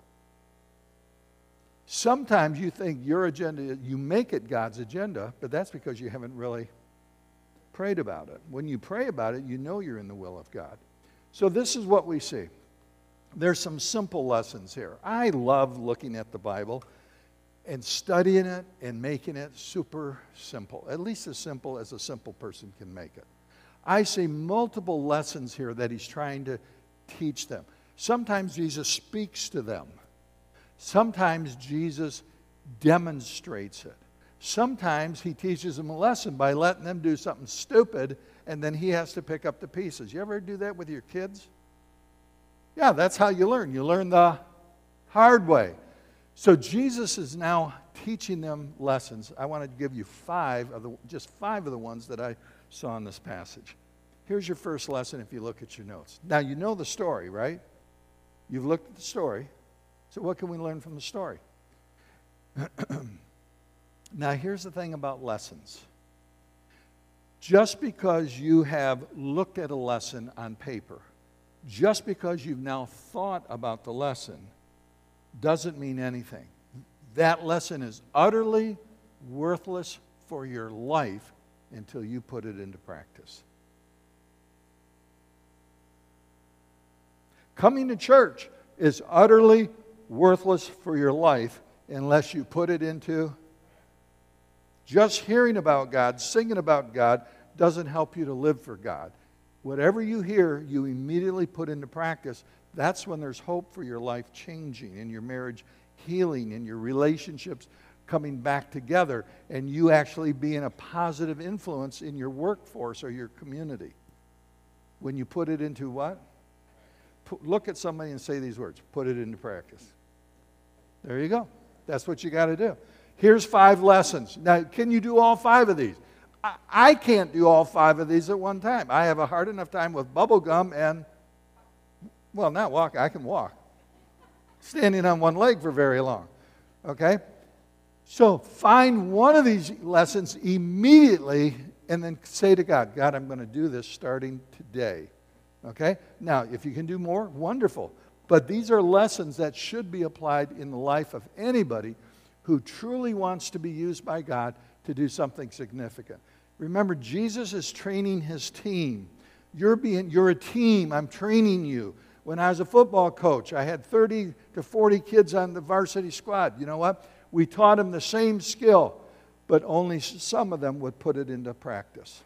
Sometimes you think your agenda, you make it God's agenda, but that's because you haven't really prayed about it. When you pray about it, you know you're in the will of God. So this is what we see. There's some simple lessons here. I love looking at the Bible and studying it and making it super simple, at least as simple as a simple person can make it. I see multiple lessons here that he's trying to teach them. Sometimes Jesus speaks to them. Sometimes Jesus demonstrates it. Sometimes he teaches them a lesson by letting them do something stupid, and then he has to pick up the pieces. You ever do that with your kids? Yeah, that's how you learn. You learn the hard way. So Jesus is now teaching them lessons. I want to give you five of the, just five of the ones that I saw in this passage. Here's your first lesson if you look at your notes. Now, you know the story, right? You've looked at the story. So what can we learn from the story? Now, here's the thing about lessons. Just because you have looked at a lesson on paper, just because you've now thought about the lesson, doesn't mean anything. That lesson is utterly worthless for your life until you put it into practice. Coming to church is utterly worthless for your life unless you put it into. Just hearing about God, singing about God, doesn't help you to live for God. Whatever you hear, you immediately put into practice. That's when there's hope for your life changing, and your marriage healing, and your relationships coming back together and you actually being a positive influence in your workforce or your community. When you put it into what? Put, look at somebody and say these words. Put it into practice. There you go. That's what you got to do. Here's five lessons. Now, can you do all five of these? I, I can't do all five of these at one time. I have a hard enough time with bubble gum and, well, not walk. I can walk. Standing on one leg for very long. Okay? So find one of these lessons immediately and then say to God, God, I'm going to do this starting today. Okay? Now, if you can do more, wonderful. But these are lessons that should be applied in the life of anybody who truly wants to be used by God to do something significant. Remember, Jesus is training his team. You're being, you're a team. I'm training you. When I was a football coach, I had thirty to forty kids on the varsity squad. You know what? We taught them the same skill, but only some of them would put it into practice.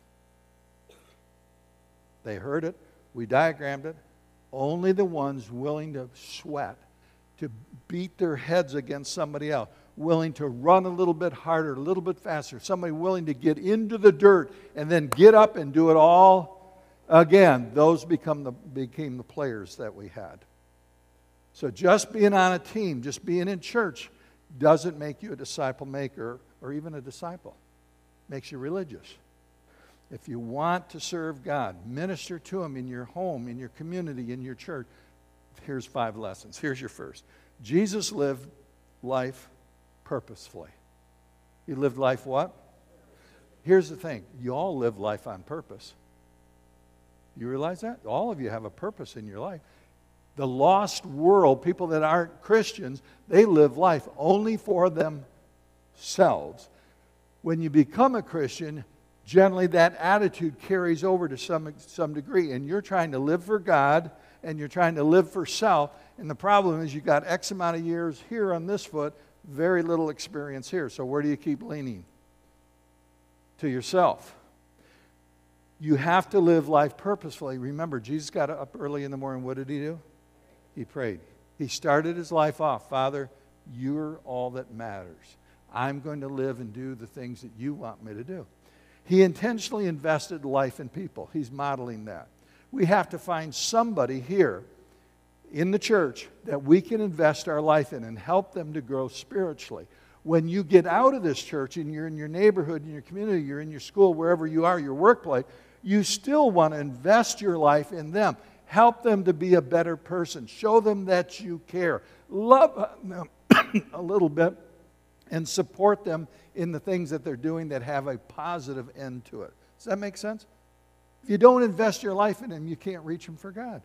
They heard it. We diagrammed it. Only the ones willing to sweat, to beat their heads against somebody else, willing to run a little bit harder, a little bit faster, somebody willing to get into the dirt and then get up and do it all again, those become the, became the players that we had. So just being on a team, just being in church, doesn't make you a disciple maker or even a disciple. Makes you religious. If you want to serve God, minister to him in your home, in your community, in your church, here's five lessons. Here's your first. Jesus lived life purposefully. He lived life what? Here's the thing. You all live life on purpose. You realize that? All of you have a purpose in your life. The lost world, people that aren't Christians, they live life only for themselves. When you become a Christian, generally that attitude carries over to some, some degree, and you're trying to live for God, and you're trying to live for self, and the problem is you got X amount of years here on this foot, very little experience here. So where do you keep leaning? To yourself. You have to live life purposefully. Remember, Jesus got up early in the morning. What did he do? He prayed. He started his life off. Father, you're all that matters. I'm going to live and do the things that you want me to do. He intentionally invested life in people. He's modeling that. We have to find somebody here in the church that we can invest our life in and help them to grow spiritually. When you get out of this church and you're in your neighborhood, in your community, you're in your school, wherever you are, your workplace, you still want to invest your life in them. Help them to be a better person. Show them that you care. Love them a little bit and support them in the things that they're doing that have a positive end to it. Does that make sense? If you don't invest your life in them, you can't reach them for God.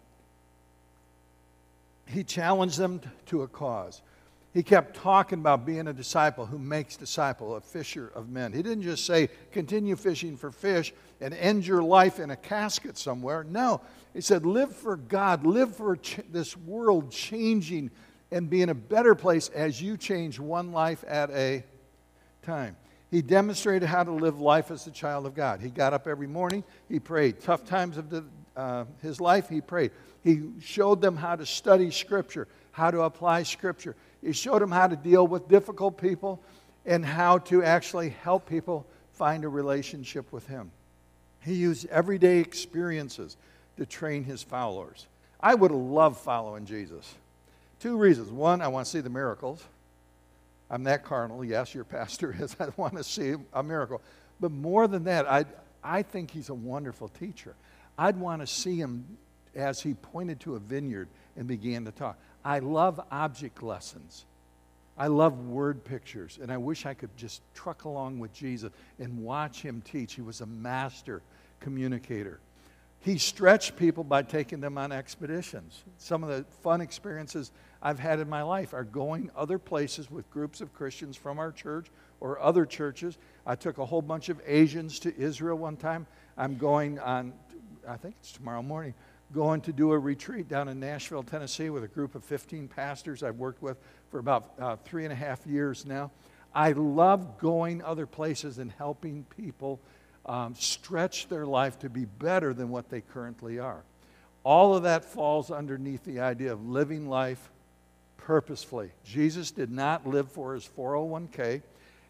He challenged them to a cause. He kept talking about being a disciple who makes disciple, a fisher of men. He didn't just say, continue fishing for fish and end your life in a casket somewhere. No, he said, live for God. Live for ch- this world changing and being a better place as you change one life at a time. He demonstrated how to live life as a child of God. He got up every morning. He prayed. Tough times of the, uh, his life, he prayed. He showed them how to study Scripture, how to apply Scripture. He showed them how to deal with difficult people and how to actually help people find a relationship with him. He used everyday experiences to train his followers. I would have loved following Jesus. Two reasons. One, I want to see the miracles. I'm that carnal. Yes, your pastor is. I want to see a miracle. But more than that, I I think he's a wonderful teacher. I'd want to see him as he pointed to a vineyard and began to talk. I love object lessons. I love word pictures. And I wish I could just truck along with Jesus and watch him teach. He was a master communicator. He stretched people by taking them on expeditions. Some of the fun experiences I've had in my life are going other places with groups of Christians from our church or other churches. I took a whole bunch of Asians to Israel one time. I'm going on, I think it's tomorrow morning, going to do a retreat down in Nashville, Tennessee with a group of fifteen pastors I've worked with for about uh, three and a half years now. I love going other places and helping people um, stretch their life to be better than what they currently are. All of that falls underneath the idea of living life purposefully. Jesus did not live for his four oh one k.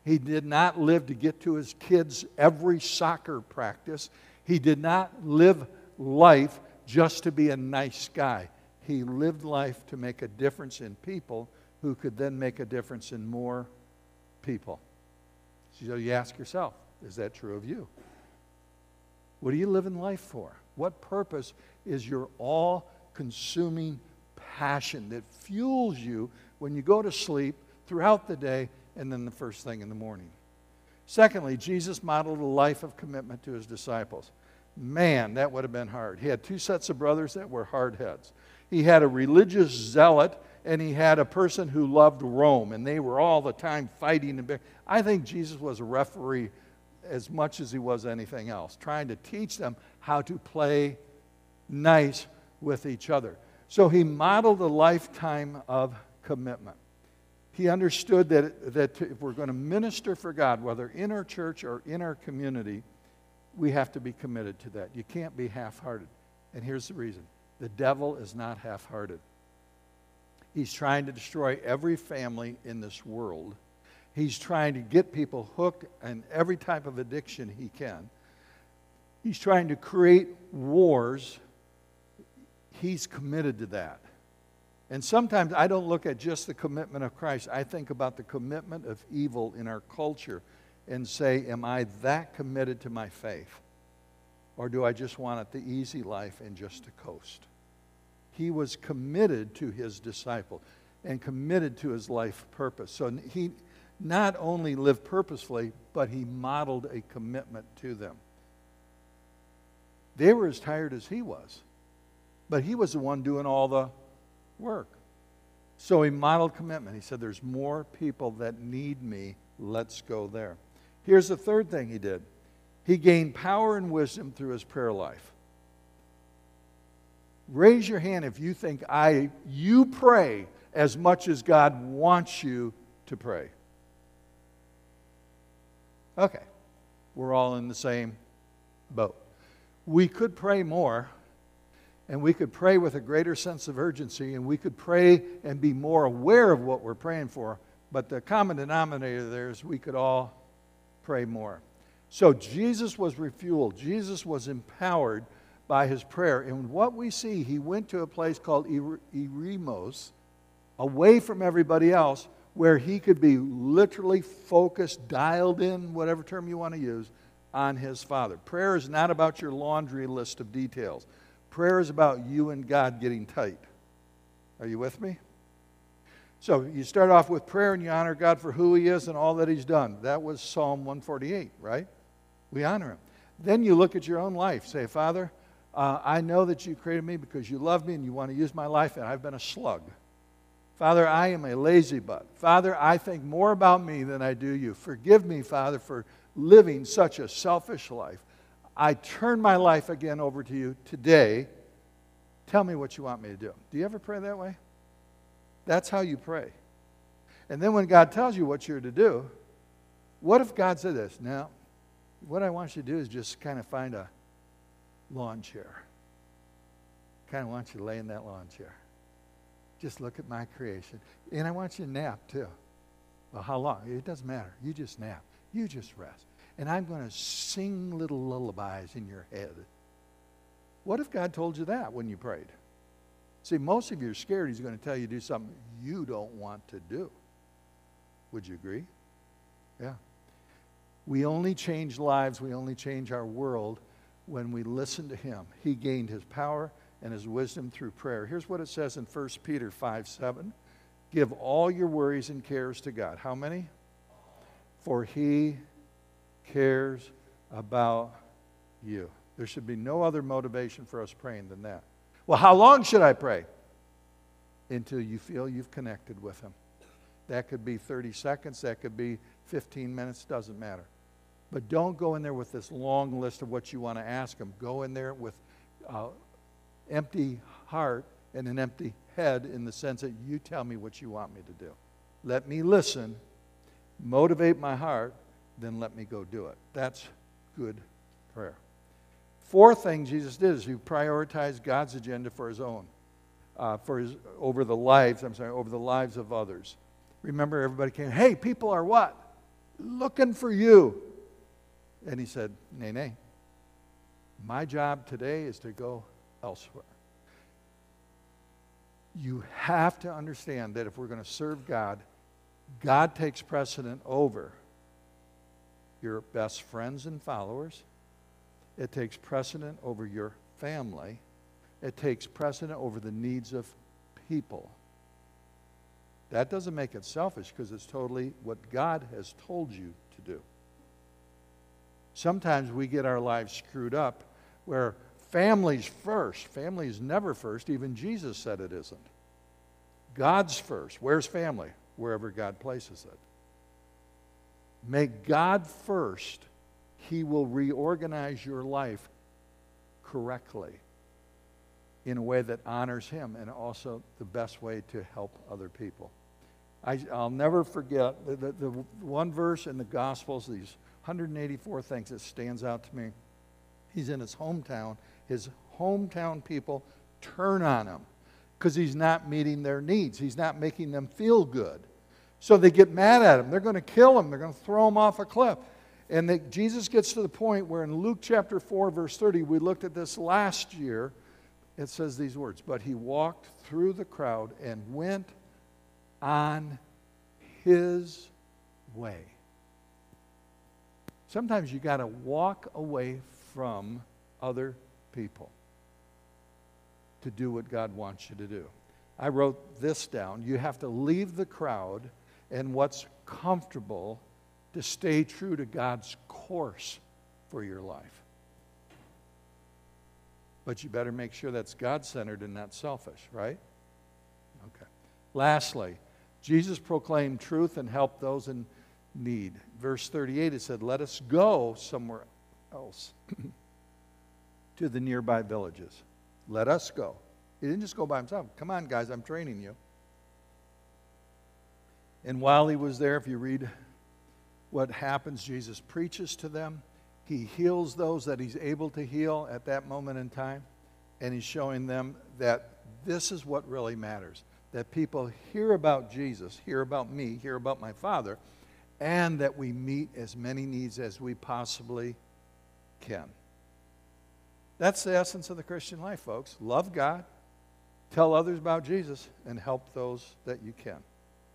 He did not live to get to his kids every soccer practice. He did not live life just to be a nice guy. He lived life to make a difference in people who could then make a difference in more people. So you ask yourself, is that true of you? What are you living life for? What purpose is your all-consuming passion that fuels you when you go to sleep, throughout the day, and then the first thing in the morning? Secondly, Jesus modeled a life of commitment to his disciples. Man, that would have been hard. He had two sets of brothers that were hardheads. He had a religious zealot, and he had a person who loved Rome, and they were all the time fighting. And I think Jesus was a referee as much as he was anything else, trying to teach them how to play nice with each other. So he modeled a lifetime of commitment. He understood that, that if we're going to minister for God, whether in our church or in our community, we have to be committed to that. You can't be half-hearted. And here's the reason. The devil is not half-hearted. He's trying to destroy every family in this world. He's trying to get people hooked in every type of addiction he can. He's trying to create wars. He's committed to that. And sometimes I don't look at just the commitment of Christ. I think about the commitment of evil in our culture and say, am I that committed to my faith? Or do I just want it the easy life and just to coast? He was committed to his disciple and committed to his life purpose. So he not only lived purposefully, but he modeled a commitment to them. They were as tired as he was, but he was the one doing all the work. So he modeled commitment. He said, there's more people that need me. Let's go there. Here's the third thing he did. He gained power and wisdom through his prayer life. Raise your hand if you think I you pray as much as God wants you to pray. Okay. We're all in the same boat. We could pray more, and we could pray with a greater sense of urgency, and we could pray and be more aware of what we're praying for, but the common denominator there is we could all pray more. So Jesus was refueled. Jesus was empowered by his prayer. And what we see, he went to a place called Eremos, away from everybody else, where he could be literally focused, dialed in, whatever term you want to use, on his Father. Prayer is not about your laundry list of details. Prayer is about you and God getting tight. Are you with me? So you start off with prayer and you honor God for who he is and all that he's done. That was Psalm one forty-eight, right? We honor him. Then you look at your own life. Say, Father, uh, I know that you created me because you love me and you want to use my life, and I've been a slug. Father, I am a lazy butt. Father, I think more about me than I do you. Forgive me, Father, for living such a selfish life. I turn my life again over to you today. Tell me what you want me to do. Do you ever pray that way? That's how you pray. And then when God tells you what you're to do, what if God said this? Now, what I want you to do is just kind of find a lawn chair. Kind of want you to lay in that lawn chair. Just look at my creation. And I want you to nap too. Well, how long? It doesn't matter. You just nap. You just rest. And I'm going to sing little lullabies in your head. What if God told you that when you prayed? See, most of you are scared he's going to tell you to do something you don't want to do. Would you agree? Yeah. We only change lives, we only change our world when we listen to him. He gained his power and his wisdom through prayer. Here's what it says in First Peter five seven. Give all your worries and cares to God. How many? For he cares about you. There should be no other motivation for us praying than that. Well, how long should I pray? Until you feel you've connected with him. That could be thirty seconds. That could be fifteen minutes. Doesn't matter. But don't go in there with this long list of what you want to ask him. Go in there with an empty heart and an empty head, in the sense that you tell me what you want me to do. Let me listen, motivate my heart, then let me go do it. That's good prayer. Fourth thing Jesus did is he prioritized God's agenda for his own, uh, for his over the lives. I'm sorry, over the lives of others. Remember, everybody came. Hey, people are what? looking for you. And he said, nay, nay. My job today is to go elsewhere. You have to understand that if we're going to serve God, God takes precedent over your best friends and followers. It takes precedent over your family. It takes precedent over the needs of people. That doesn't make it selfish because it's totally what God has told you to do. Sometimes we get our lives screwed up where family's first. Family is never first. Even Jesus said it isn't. God's first. Where's family? Wherever God places it. Make God first. He will reorganize your life correctly in a way that honors Him and also the best way to help other people. I, I'll never forget the, the, the one verse in the Gospels, these one hundred eighty-four things that stands out to me. He's in his hometown. His hometown people turn on him because he's not meeting their needs. He's not making them feel good. So they get mad at him. They're going to kill him. They're going to throw him off a cliff. And they, Jesus gets to the point where in Luke chapter four, verse thirty, we looked at this last year, it says these words, but he walked through the crowd and went on his way. Sometimes you got to walk away from other people to do what God wants you to do. I wrote this down. You have to leave the crowd and what's comfortable to stay true to God's course for your life. But you better make sure that's God-centered and not selfish, right? Okay. Lastly, Jesus proclaimed truth and helped those in need. Verse thirty-eight, it said, let us go somewhere else to the nearby villages. Let us go. He didn't just go by himself. Come on, guys, I'm training you. And while he was there, if you read what happens, Jesus preaches to them. He heals those that he's able to heal at that moment in time. And he's showing them that this is what really matters. That people hear about Jesus, hear about me, hear about my Father, and that we meet as many needs as we possibly can. That's the essence of the Christian life, folks. Love God, tell others about Jesus, and help those that you can.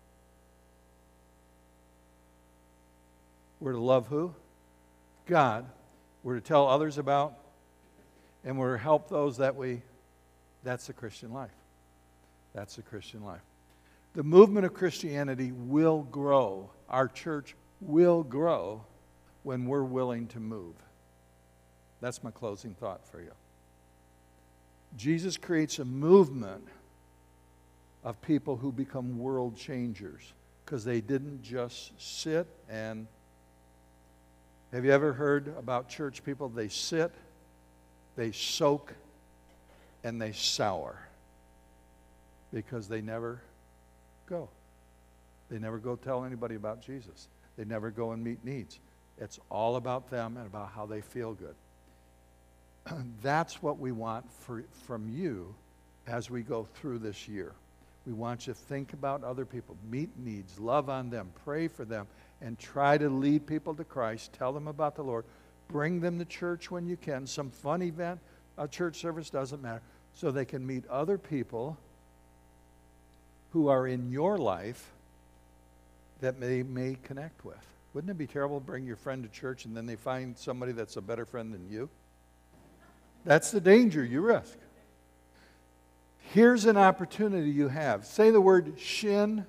We're to love who? God. We're to tell others about, and we're to help those that we, that's the Christian life. That's the Christian life. The movement of Christianity will grow. Our church will grow when we're willing to move. That's my closing thought for you. Jesus creates a movement of people who become world changers because they didn't just sit and... Have you ever heard about church people? They sit, they soak, and they sour because they never go. They never go tell anybody about Jesus. They never go and meet needs. It's all about them and about how they feel good. That's what we want for, from you as we go through this year. We want you to think about other people, meet needs, love on them, pray for them, and try to lead people to Christ. Tell them about the Lord. Bring them to church when you can. Some fun event, a church service, doesn't matter. So they can meet other people who are in your life that they may connect with. Wouldn't it be terrible to bring your friend to church and then they find somebody that's a better friend than you? That's the danger you risk. Here's an opportunity you have. Say the word shin.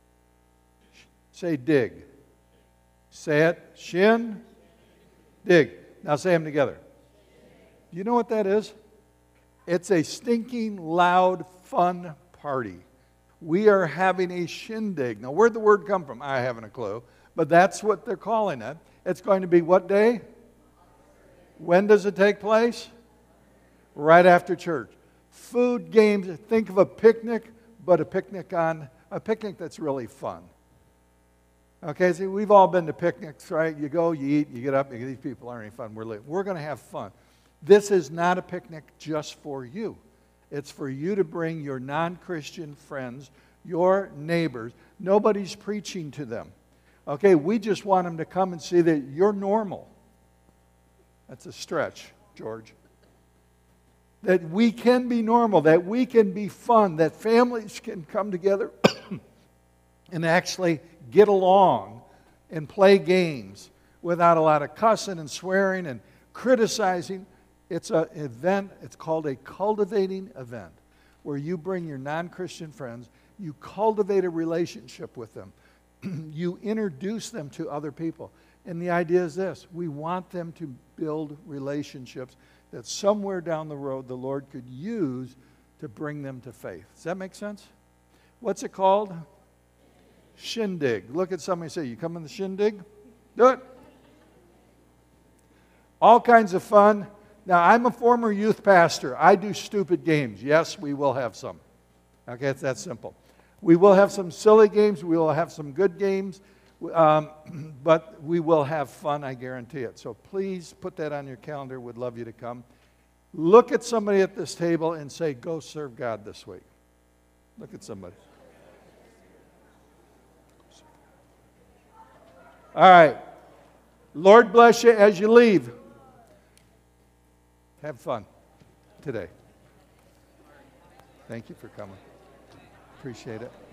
Say dig. Say it. Shin. Dig. Now say them together. You know what that is? It's a stinking, loud, fun party. We are having a shindig. Now where'd the word come from? I haven't a clue. But that's what they're calling it. It's going to be what day? When does it take place? Right after church. Food, games, think of a picnic, but a picnic on, a picnic that's really fun. Okay, see, we've all been to picnics, right? You go, you eat, you get up, you, these people aren't any fun, we're late. We're going to have fun. This is not a picnic just for you. It's for you to bring your non-Christian friends, your neighbors. Nobody's preaching to them. Okay, we just want them to come and see that you're normal. That's a stretch, George. That we can be normal, that we can be fun, that families can come together and actually get along and play games without a lot of cussing and swearing and criticizing. It's an event, it's called a cultivating event, where you bring your non-Christian friends, you cultivate a relationship with them, you introduce them to other people. And the idea is this: we want them to build relationships that somewhere down the road the Lord could use to bring them to faith. Does that make sense? What's it called? Shindig. Look at somebody and say, you come in the shindig? Do it. All kinds of fun. Now, I'm a former youth pastor. I do stupid games. Yes, we will have some. Okay, it's that simple. We will have some silly games. We will have some good games. Um, but we will have fun, I guarantee it. So please put that on your calendar. Would love you to come. Look at somebody at this table and say, go serve God this week. Look at somebody. All right. Lord bless you as you leave. Have fun today. Thank you for coming. Appreciate it.